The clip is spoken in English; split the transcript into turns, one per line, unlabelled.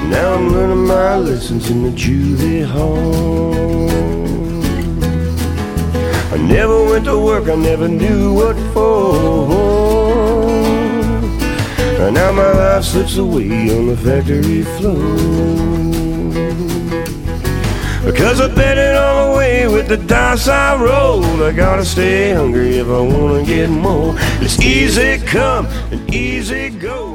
Now I'm learning my lessons in the juvie hall. I never went to work, I never knew what for. And now my life slips away on the factory floor. Because I bet it all away with the dice I rolled. I gotta stay hungry if I wanna get more. It's easy come and easy go.